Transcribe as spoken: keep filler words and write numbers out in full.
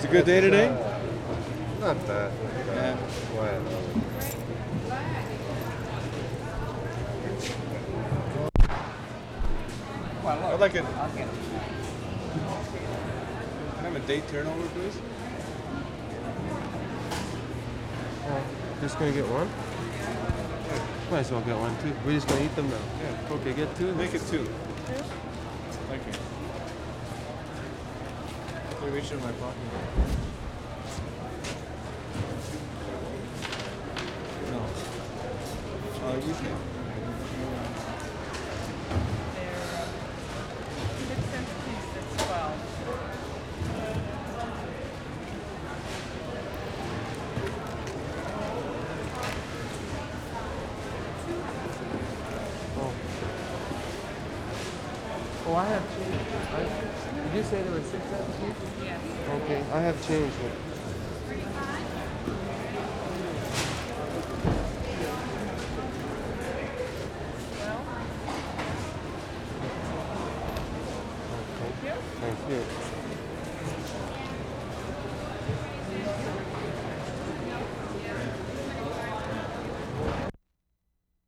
a good day today? Not bad. Yeah. Quiet. I'd like it. Can I have a date turnover, please? Oh, just gonna get one? Might as well get one too. We're just gonna eat them now. Yeah. Okay, get two. Make it two. Thank you. Let me reach in my pocket. No. Uh, you can. Six cents a piece, that's twelve. Oh. Oh, I have change. I, did you say there were six cents a piece? Yes. Okay, I have change. Well, Okay. Thank you.